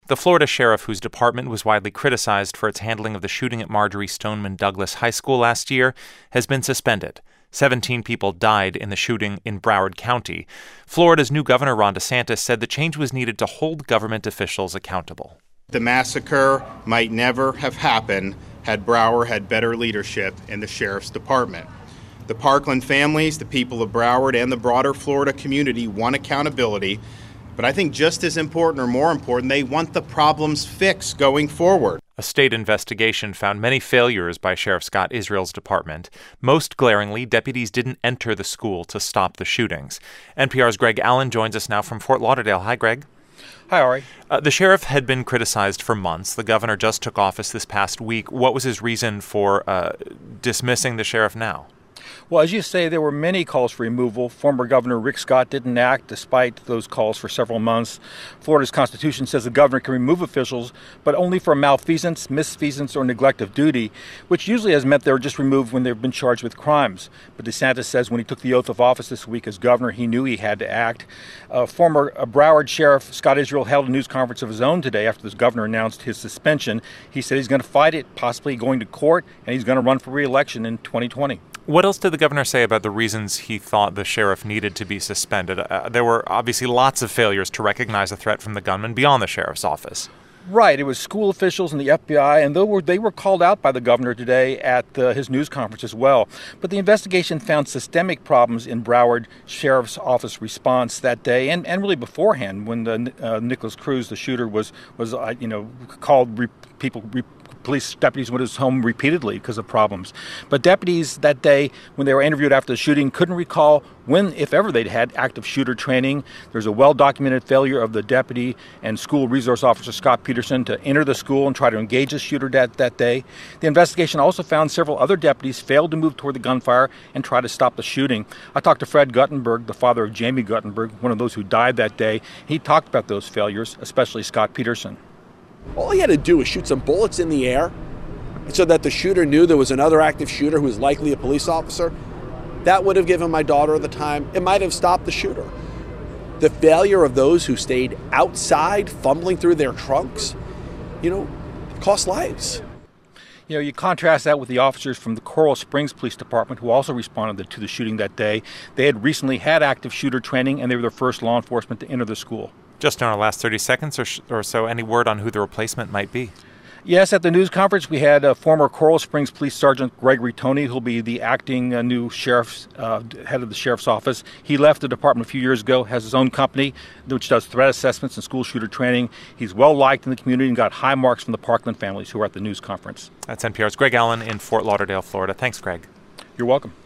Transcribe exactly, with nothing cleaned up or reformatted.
The Florida sheriff, whose department was widely criticized for its handling of the shooting at Marjory Stoneman Douglas High School last year, has been suspended. Seventeen people died in the shooting in Broward County. Florida's new governor, Ron DeSantis, said the change was needed to hold government officials accountable. The massacre might never have happened had Broward had better leadership in the sheriff's department. The Parkland families, the people of Broward, and the broader Florida community want accountability, but I think just as important or more important, they want the problems fixed going forward. A state investigation found many failures by Sheriff Scott Israel's department. Most glaringly, deputies didn't enter the school to stop the shootings. N P R's Greg Allen joins us now from Fort Lauderdale. Hi, Greg. Hi, Ari. Uh, the sheriff had been criticized for months. The governor just took office this past week. What was his reason for uh, dismissing the sheriff now? Well, as you say, there were many calls for removal. Former Governor Rick Scott didn't act despite those calls for several months. Florida's Constitution says the governor can remove officials, but only for malfeasance, misfeasance, or neglect of duty, which usually has meant they were just removed when they've been charged with crimes. But DeSantis says when he took the oath of office this week as governor, he knew he had to act. Uh, former uh, Broward Sheriff Scott Israel held a news conference of his own today after the governor announced his suspension. He said he's going to fight it, possibly going to court, and he's going to run for re-election in twenty twenty. What else did the governor say about the reasons he thought the sheriff needed to be suspended? Uh, there were obviously lots of failures to recognize a threat from the gunman beyond the sheriff's office. Right. It was school officials and the F B I, and they were, they were called out by the governor today at uh, his news conference as well. But the investigation found systemic problems in Broward Sheriff's Office response that day, and, and really beforehand when the, uh, Nicholas Cruz, the shooter, was was uh, you know called re- people. Re- Police deputies went to his home repeatedly because of problems. But deputies that day, when they were interviewed after the shooting, couldn't recall when, if ever, they'd had active shooter training. There's a well-documented failure of the deputy and school resource officer Scott Peterson to enter the school and try to engage the shooter that, that day. The investigation also found several other deputies failed to move toward the gunfire and try to stop the shooting. I talked to Fred Guttenberg, the father of Jamie Guttenberg, one of those who died that day. He talked about those failures, especially Scott Peterson. All he had to do was shoot some bullets in the air so that the shooter knew there was another active shooter who was likely a police officer. That would have given my daughter the time. It might have stopped the shooter. The failure of those who stayed outside fumbling through their trunks, you know, cost lives. You know, you contrast that with the officers from the Coral Springs Police Department who also responded to the shooting that day. They had recently had active shooter training, and they were the first law enforcement to enter the school. Just in our last thirty seconds or, sh- or so, any word on who the replacement might be? Yes, at the news conference, we had uh, former Coral Springs Police Sergeant Gregory Toney, who'll be the acting uh, new sheriff's uh, head of the sheriff's office. He left the department a few years ago, has his own company, which does threat assessments and school shooter training. He's well-liked in the community and got high marks from the Parkland families who were at the news conference. That's N P R's Greg Allen in Fort Lauderdale, Florida. Thanks, Greg. You're welcome.